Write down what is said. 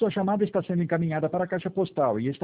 Sua chamada está sendo encaminhada para a caixa postal e está